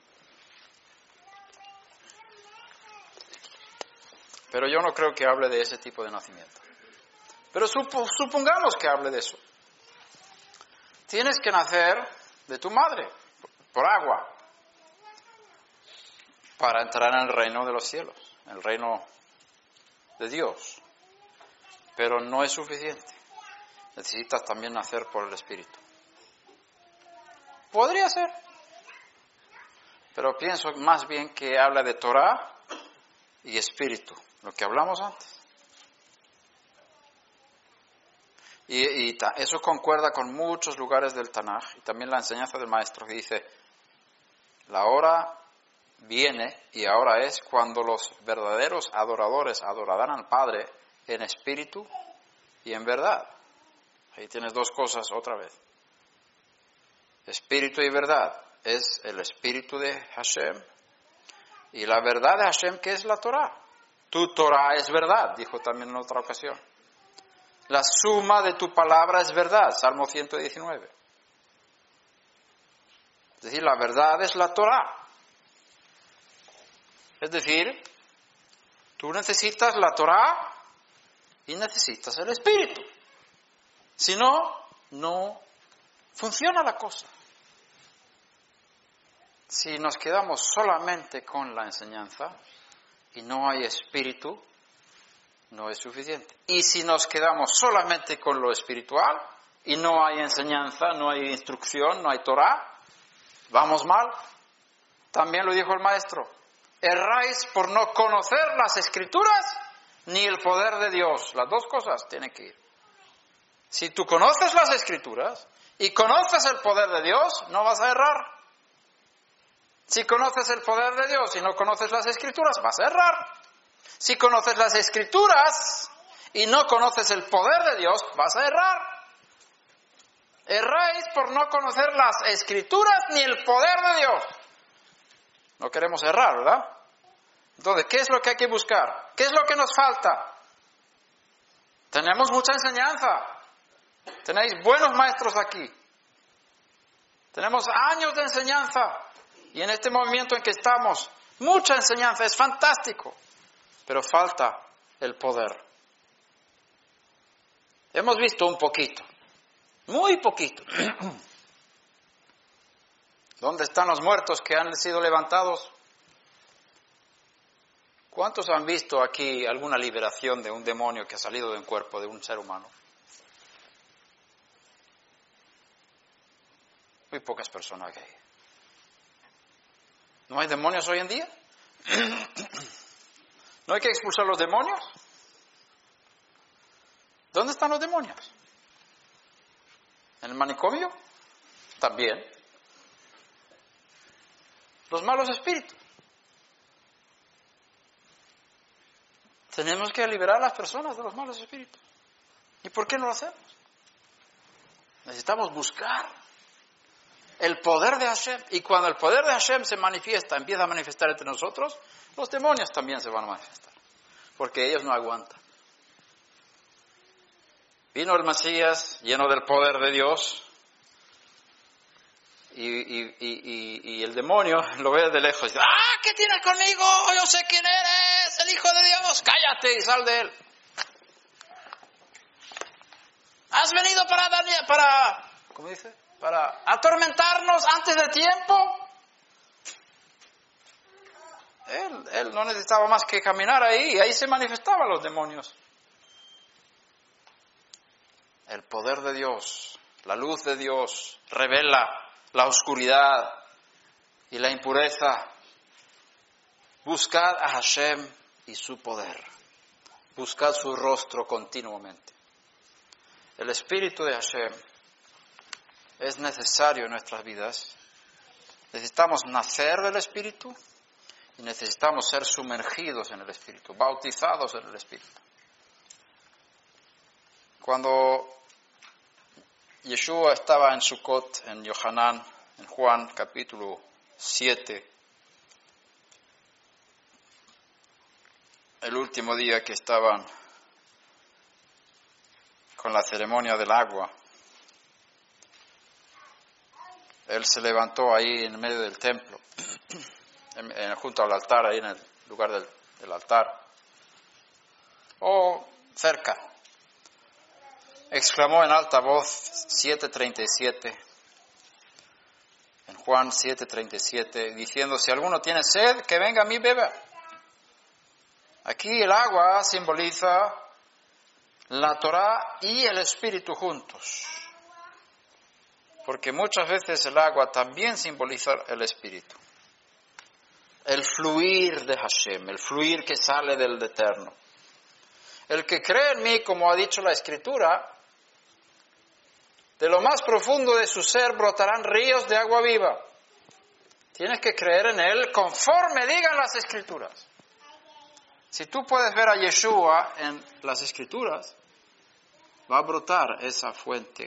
Pero yo no creo que hable de ese tipo de nacimiento. Pero supongamos que hable de eso. Tienes que nacer de tu madre, por agua, para entrar en el reino de los cielos, en el reino de Dios. Pero no es suficiente. Necesitas también nacer por el Espíritu. Podría ser. Pero pienso más bien que habla de Torah y Espíritu, lo que hablamos antes. Y eso concuerda con muchos lugares del Tanaj y también la enseñanza del Maestro que dice, la hora viene y ahora es cuando los verdaderos adoradores adorarán al Padre en espíritu y en verdad. Ahí tienes dos cosas otra vez. Espíritu y verdad es el espíritu de Hashem y la verdad de Hashem que es la Torah. Tu Torah es verdad, dijo también en otra ocasión. La suma de tu palabra es verdad, Salmo 119. Es decir, la verdad es la Torah. Es decir, tú necesitas la Torah y necesitas el Espíritu. Si no, no funciona la cosa. Si nos quedamos solamente con la enseñanza y no hay Espíritu, no es suficiente. Y si nos quedamos solamente con lo espiritual y no hay enseñanza, no hay instrucción, no hay Torah, vamos mal. También lo dijo el Maestro. Erráis por no conocer las Escrituras ni el poder de Dios. Las dos cosas tienen que ir. Si tú conoces las Escrituras y conoces el poder de Dios, no vas a errar. Si conoces el poder de Dios y no conoces las Escrituras, vas a errar. Si conoces las Escrituras y no conoces el poder de Dios, vas a errar. Erráis por no conocer las Escrituras ni el poder de Dios. No queremos errar, ¿verdad? Entonces, ¿qué es lo que hay que buscar? ¿Qué es lo que nos falta? Tenemos mucha enseñanza. Tenéis buenos maestros aquí. Tenemos años de enseñanza. Y en este movimiento en que estamos, mucha enseñanza, es fantástico. Pero falta el poder. Hemos visto un poquito, muy poquito. ¿Dónde están los muertos que han sido levantados? ¿Cuántos han visto aquí alguna liberación de un demonio que ha salido de un cuerpo de un ser humano? Muy pocas personas aquí. ¿No hay demonios hoy en día? ¿No hay que expulsar los demonios? ¿Dónde están los demonios? ¿En el manicomio? También. Los malos espíritus. Tenemos que liberar a las personas de los malos espíritus. ¿Y por qué no lo hacemos? Necesitamos buscar el poder de Hashem. Y cuando el poder de Hashem se manifiesta, empieza a manifestar entre nosotros, los demonios también se van a manifestar. Porque ellos no aguantan. Vino el Mesías lleno del poder de Dios. Y el demonio lo ve de lejos y dice, ¡ah, qué tienes conmigo! Yo sé quién eres, el Hijo de Dios, cállate y sal de él. ¿Has venido ¿cómo dice? Para atormentarnos antes de tiempo? Él no necesitaba más que caminar ahí, y ahí se manifestaban los demonios. El poder de Dios, la luz de Dios, revela la oscuridad y la impureza. Buscad a Hashem y su poder. Buscad su rostro continuamente. El Espíritu de Hashem es necesario en nuestras vidas. Necesitamos nacer del Espíritu y necesitamos ser sumergidos en el Espíritu, bautizados en el Espíritu. Cuando Yeshua estaba en Sukkot, en Yohanan, en Juan capítulo 7, el último día que estaban con la ceremonia del agua, él se levantó ahí en medio del templo, junto al altar, ahí en el lugar del altar, o cerca. Exclamó en alta voz 7:37, en Juan 7:37, diciendo: si alguno tiene sed, que venga a mí beba. Aquí el agua simboliza la Torá y el Espíritu juntos, porque muchas veces el agua también simboliza el Espíritu. El fluir de Hashem, el fluir que sale del Eterno. El que cree en mí, como ha dicho la Escritura, de lo más profundo de su ser brotarán ríos de agua viva. Tienes que creer en Él conforme digan las Escrituras. Si tú puedes ver a Yeshua en las Escrituras, va a brotar esa fuente.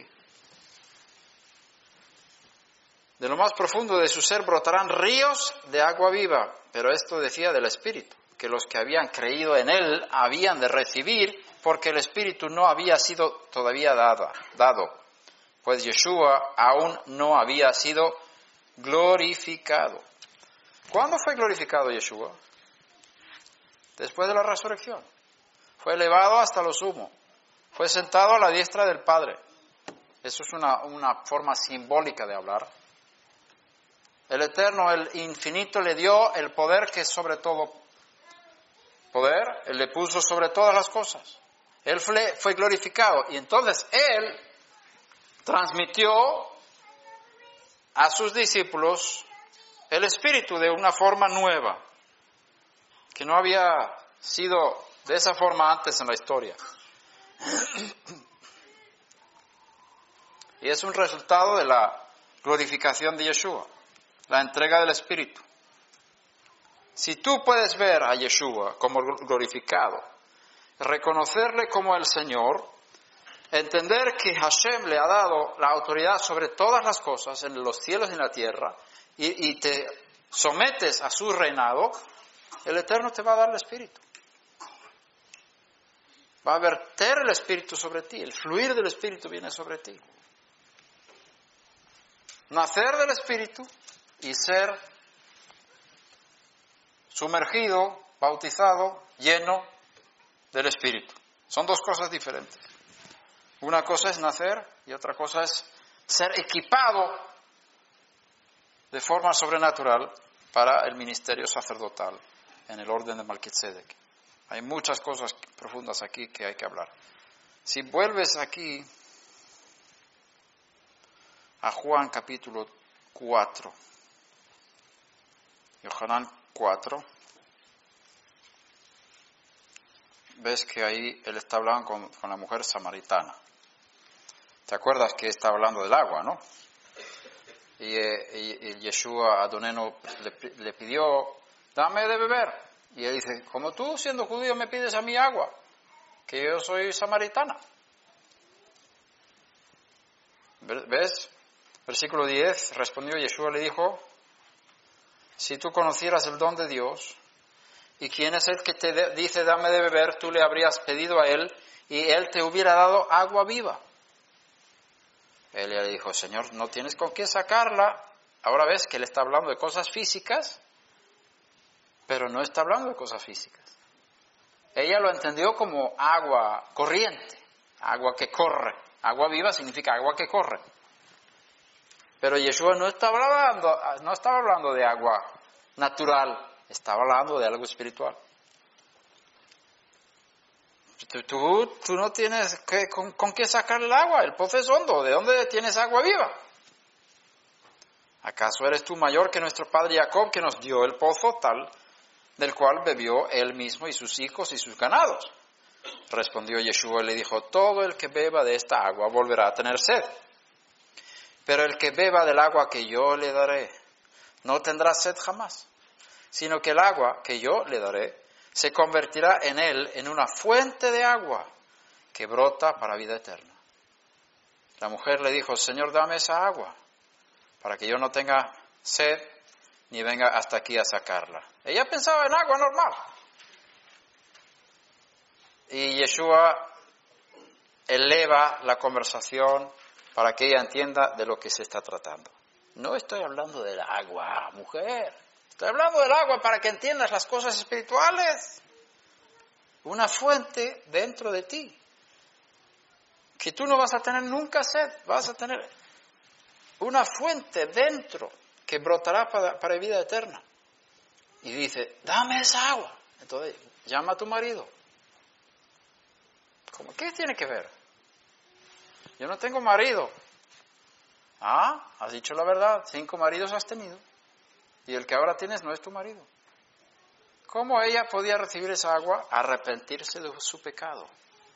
De lo más profundo de su ser brotarán ríos de agua viva. Pero esto decía del Espíritu, que los que habían creído en Él habían de recibir, porque el Espíritu no había sido todavía dado, pues Yeshua aún no había sido glorificado. ¿Cuándo fue glorificado Yeshua? Después de la resurrección. Fue elevado hasta lo sumo. Fue sentado a la diestra del Padre. Eso es una forma simbólica de hablar. El Eterno, el Infinito, le dio el poder que es sobre todo poder. Él le puso sobre todas las cosas. Él fue glorificado. Y entonces Él transmitió a sus discípulos el Espíritu de una forma nueva, que no había sido de esa forma antes en la historia. Y es un resultado de la glorificación de Yeshua, la entrega del Espíritu. Si tú puedes ver a Yeshua como glorificado, reconocerle como el Señor, entender que Hashem le ha dado la autoridad sobre todas las cosas en los cielos y en la tierra, y te sometes a su reinado, el Eterno te va a dar el Espíritu. Va a verter el Espíritu sobre ti, el fluir del Espíritu viene sobre ti. Nacer del Espíritu y ser sumergido, bautizado, lleno del Espíritu. Son dos cosas diferentes. Una cosa es nacer y otra cosa es ser equipado de forma sobrenatural para el ministerio sacerdotal en el orden de Melquisedec. Hay muchas cosas profundas aquí que hay que hablar. Si vuelves aquí a Juan capítulo 4, Yohanan 4, ves que ahí él está hablando con la mujer samaritana. ¿Te acuerdas que está hablando del agua, no? Y Yeshua Adoneno le pidió: dame de beber. Y él dice: como tú, siendo judío, me pides a mí agua, que yo soy samaritana. ¿Ves? Versículo 10, respondió Yeshua, le dijo: si tú conocieras el don de Dios, y quién es el que te dice dame de beber, tú le habrías pedido a él, y él te hubiera dado agua viva. Él le dijo: Señor, no tienes con qué sacarla. Ahora ves que él está hablando de cosas físicas, pero no está hablando de cosas físicas. Ella lo entendió como agua corriente, agua que corre. Agua viva significa agua que corre. Pero Yeshua no estaba hablando de agua natural, estaba hablando de algo espiritual. Tú no tienes con qué sacar el agua, el pozo es hondo, ¿de dónde tienes agua viva? ¿Acaso eres tú mayor que nuestro padre Jacob, que nos dio el pozo tal del cual bebió él mismo y sus hijos y sus ganados? Respondió Yeshua y le dijo: todo el que beba de esta agua volverá a tener sed, pero el que beba del agua que yo le daré no tendrá sed jamás, sino que el agua que yo le daré se convertirá en él en una fuente de agua que brota para vida eterna. La mujer le dijo: Señor, dame esa agua, para que yo no tenga sed ni venga hasta aquí a sacarla. Ella pensaba en agua normal. Y Yeshua eleva la conversación para que ella entienda de lo que se está tratando. No estoy hablando del agua, mujer. Estoy hablando del agua para que entiendas las cosas espirituales. Una fuente dentro de ti. Que tú no vas a tener nunca sed. Vas a tener una fuente dentro que brotará para vida eterna. Y dice, dame esa agua. Entonces, llama a tu marido. ¿Cómo? ¿Qué tiene que ver? Yo no tengo marido. Ah, has dicho la verdad. 5 maridos has tenido. Y el que ahora tienes no es tu marido. ¿Cómo ella podía recibir esa agua? Arrepentirse de su pecado.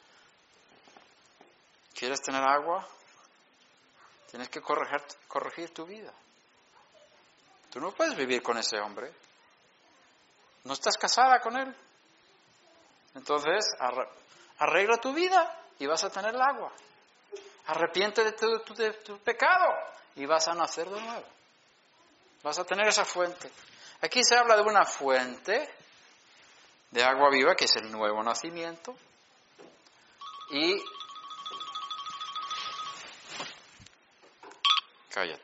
¿Quieres tener agua? Tienes que corregir tu vida. Tú no puedes vivir con ese hombre. No estás casada con él. Entonces, arregla tu vida y vas a tener el agua. Arrepiente de tu pecado y vas a nacer de nuevo. Vas a tener esa fuente. Aquí se habla de una fuente de agua viva, que es el nuevo nacimiento. Y cállate.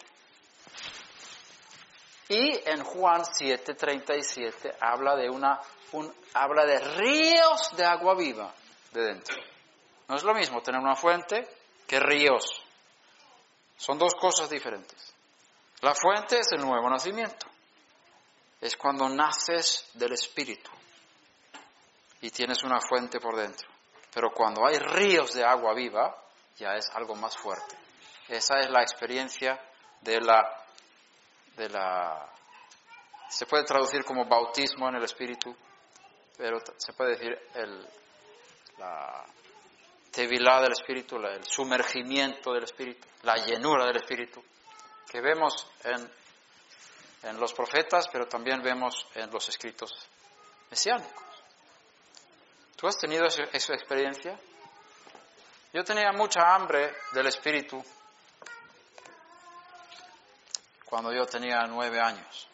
Y en Juan 7:37 habla habla de ríos de agua viva de dentro. No es lo mismo tener una fuente que ríos. Son dos cosas diferentes. La fuente es el nuevo nacimiento. Es cuando naces del Espíritu y tienes una fuente por dentro. Pero cuando hay ríos de agua viva, ya es algo más fuerte. Esa es la experiencia de la se puede traducir como bautismo en el Espíritu, pero se puede decir la tevilá del Espíritu, el sumergimiento del Espíritu, la llenura del Espíritu, que vemos en los profetas, pero también vemos en los escritos mesiánicos. ¿Tú has tenido esa experiencia? Yo tenía mucha hambre del Espíritu cuando yo tenía 9 años.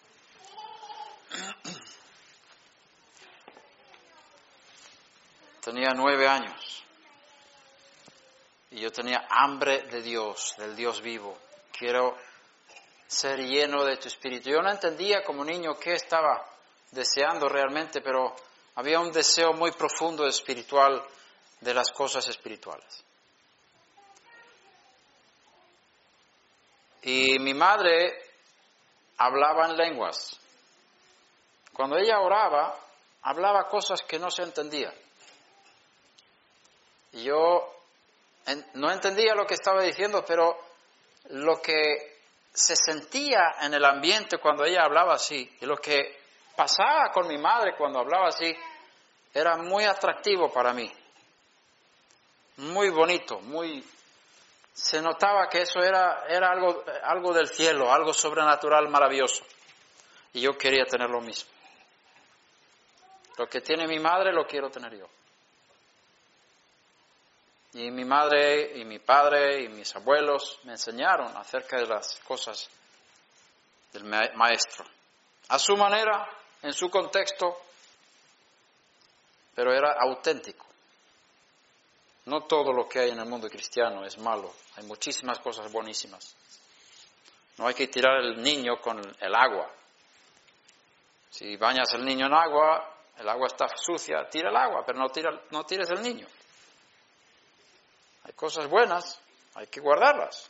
Tenía 9 años. Y yo tenía hambre de Dios, del Dios vivo. Quiero ser lleno de tu Espíritu. Yo no entendía como niño qué estaba deseando realmente, pero había un deseo muy profundo espiritual de las cosas espirituales. Y mi madre hablaba en lenguas. Cuando ella oraba, hablaba cosas que no se entendían. Y yo no entendía lo que estaba diciendo, pero lo que se sentía en el ambiente cuando ella hablaba así, y lo que pasaba con mi madre cuando hablaba así, era muy atractivo para mí. Muy bonito, se notaba que eso era algo del cielo, algo sobrenatural maravilloso. Y yo quería tener lo mismo. Lo que tiene mi madre lo quiero tener yo. Y mi madre y mi padre y mis abuelos me enseñaron acerca de las cosas del maestro. A su manera, en su contexto, pero era auténtico. No todo lo que hay en el mundo cristiano es malo. Hay muchísimas cosas buenísimas. No hay que tirar el niño con el agua. Si bañas el niño en agua, el agua está sucia, tira el agua, pero no tires el niño. Hay cosas buenas, hay que guardarlas.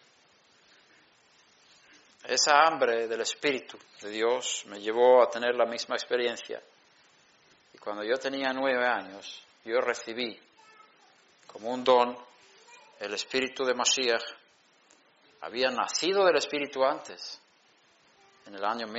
Esa hambre del Espíritu de Dios me llevó a tener la misma experiencia. Y cuando yo tenía 9 años, yo recibí como un don el Espíritu de Mashiach. Había nacido del Espíritu antes. En el año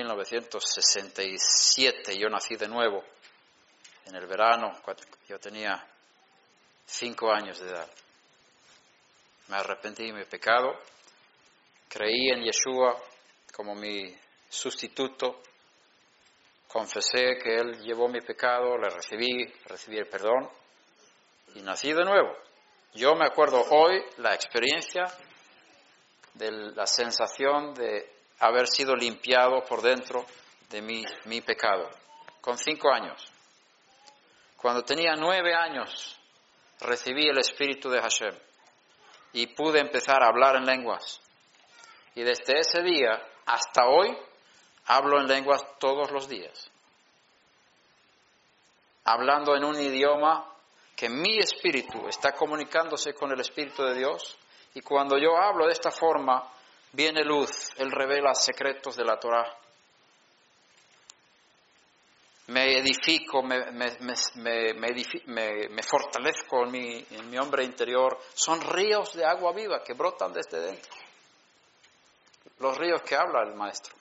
1967 yo nací de nuevo. En el verano, cuando yo tenía 5 años de edad. Me arrepentí de mi pecado. Creí en Yeshua como mi sustituto. Confesé que Él llevó mi pecado, le recibí el perdón y nací de nuevo. Yo me acuerdo hoy la experiencia de la sensación de haber sido limpiado por dentro de mi pecado, con 5 años. Cuando tenía 9 años, recibí el Espíritu de Hashem y pude empezar a hablar en lenguas. Y desde ese día hasta hoy, hablo en lenguas todos los días. Hablando en un idioma que mi espíritu está comunicándose con el Espíritu de Dios. Y cuando yo hablo de esta forma, viene luz, Él revela secretos de la Torá. Me edifico, me fortalezco en mi hombre interior. Son ríos de agua viva que brotan desde dentro. Los ríos que habla el Maestro.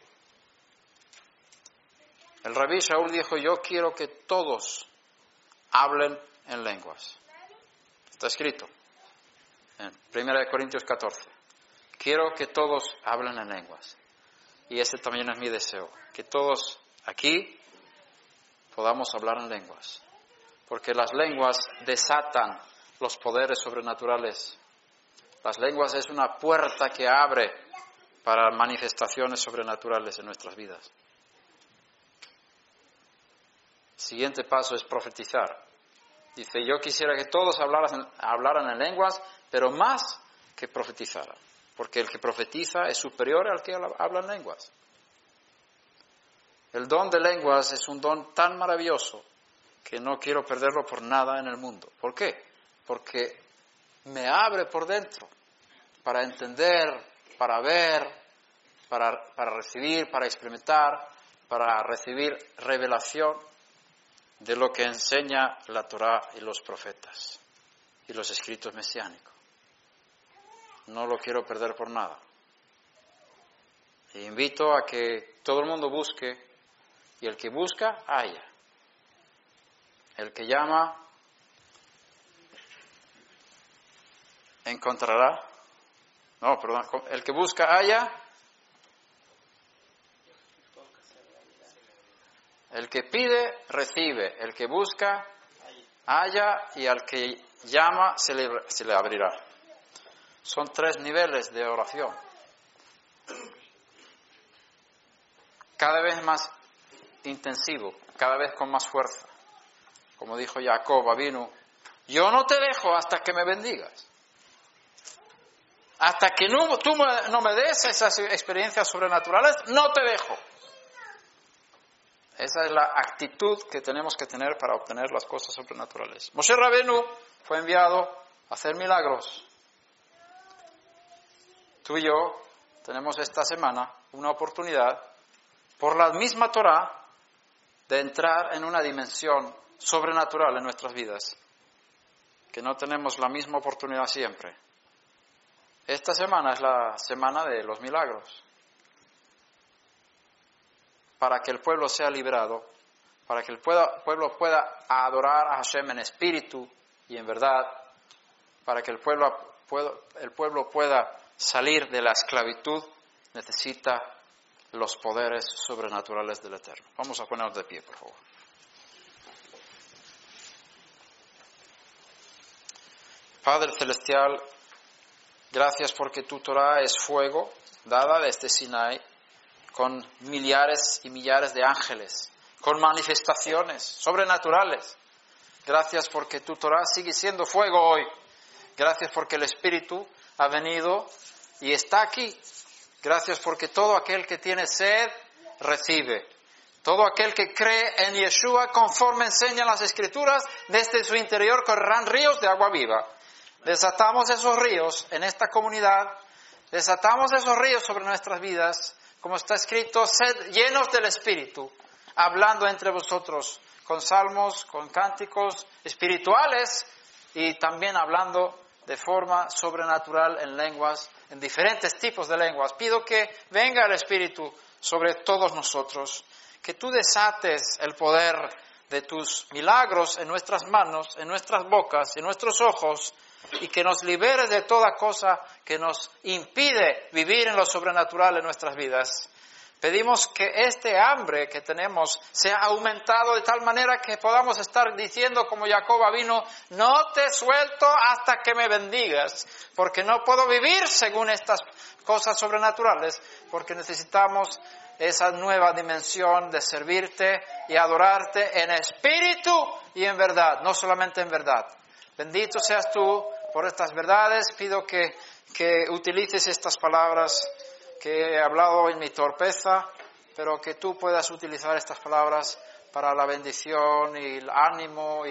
El Rabí Shaul dijo, yo quiero que todos hablen en lenguas. Está escrito en 1 Corintios 14. Quiero que todos hablen en lenguas. Y ese también es mi deseo. Que todos aquí podamos hablar en lenguas. Porque las lenguas desatan los poderes sobrenaturales. Las lenguas es una puerta que abre para manifestaciones sobrenaturales en nuestras vidas. El siguiente paso es profetizar. Dice, yo quisiera que todos hablaran en lenguas, pero más que profetizaran. Porque el que profetiza es superior al que habla en lenguas. El don de lenguas es un don tan maravilloso que no quiero perderlo por nada en el mundo. ¿Por qué? Porque me abre por dentro para entender, para ver, para recibir, para experimentar, para recibir revelación de lo que enseña la Torá y los profetas y los escritos mesiánicos. No lo quiero perder por nada. E invito a que todo el mundo busque, y el que busca, halla. El que llama, encontrará. No, perdón. El que busca, halla. El que pide, recibe. El que busca, halla. Y al que llama, se le abrirá. Son 3 niveles de oración. Cada vez más intensivo, cada vez con más fuerza. Como dijo Jacob Avinu, yo no te dejo hasta que me bendigas. Hasta que tú no me des esas experiencias sobrenaturales, no te dejo. Esa es la actitud que tenemos que tener para obtener las cosas sobrenaturales. Moshe Rabenu fue enviado a hacer milagros. Tú y yo tenemos esta semana una oportunidad, por la misma Torá, de entrar en una dimensión sobrenatural en nuestras vidas, que no tenemos la misma oportunidad siempre. Esta semana es la semana de los milagros. Para que el pueblo sea liberado, para que el pueblo pueda adorar a Hashem en espíritu y en verdad, para que el pueblo pueda salir de la esclavitud, necesita los poderes sobrenaturales del Eterno. Vamos a ponernos de pie, por favor. Padre Celestial, gracias porque tu Torah es fuego, dada desde Sinai, con millares y millares de ángeles, con manifestaciones sobrenaturales. Gracias porque tu Torah sigue siendo fuego hoy. Gracias porque el Espíritu ha venido y está aquí. Gracias porque todo aquel que tiene sed, recibe. Todo aquel que cree en Yeshua, conforme enseñan las Escrituras, desde su interior correrán ríos de agua viva. Desatamos esos ríos en esta comunidad, desatamos esos ríos sobre nuestras vidas, como está escrito, sed llenos del Espíritu, hablando entre vosotros, con salmos, con cánticos espirituales y también hablando de forma sobrenatural en lenguas, en diferentes tipos de lenguas. Pido que venga el Espíritu sobre todos nosotros, que tú desates el poder de tus milagros en nuestras manos, en nuestras bocas, en nuestros ojos, y que nos liberes de toda cosa que nos impide vivir en lo sobrenatural en nuestras vidas. Pedimos que este hambre que tenemos sea aumentado de tal manera que podamos estar diciendo como Jacob vino, no te suelto hasta que me bendigas, porque no puedo vivir según estas cosas sobrenaturales, porque necesitamos esa nueva dimensión de servirte y adorarte en espíritu y en verdad, no solamente en verdad. Bendito seas tú por estas verdades. Pido que utilices estas palabras que he hablado en mi torpeza, pero que tú puedas utilizar estas palabras para la bendición y el ánimo y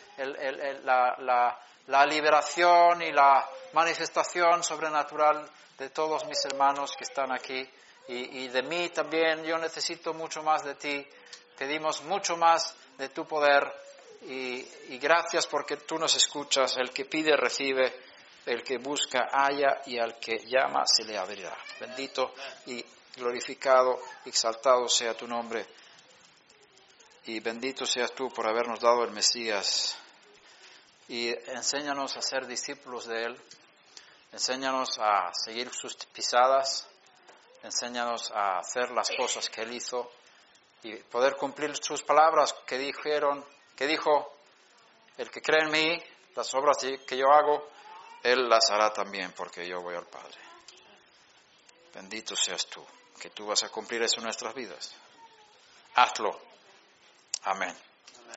la liberación y la manifestación sobrenatural de todos mis hermanos que están aquí y de mí también. Yo necesito mucho más de ti. Pedimos mucho más de tu poder y gracias porque tú nos escuchas. El que pide recibe. El que busca halla y al que llama se le abrirá. Bendito y glorificado, exaltado sea tu nombre. Y bendito seas tú por habernos dado el Mesías. Y enséñanos a ser discípulos de Él. Enséñanos a seguir sus pisadas. Enséñanos a hacer las cosas que Él hizo. Y poder cumplir sus palabras que dijo, el que cree en mí, las obras que yo hago, Él las hará también porque yo voy al Padre. Bendito seas tú, que tú vas a cumplir eso en nuestras vidas. Hazlo. Amén.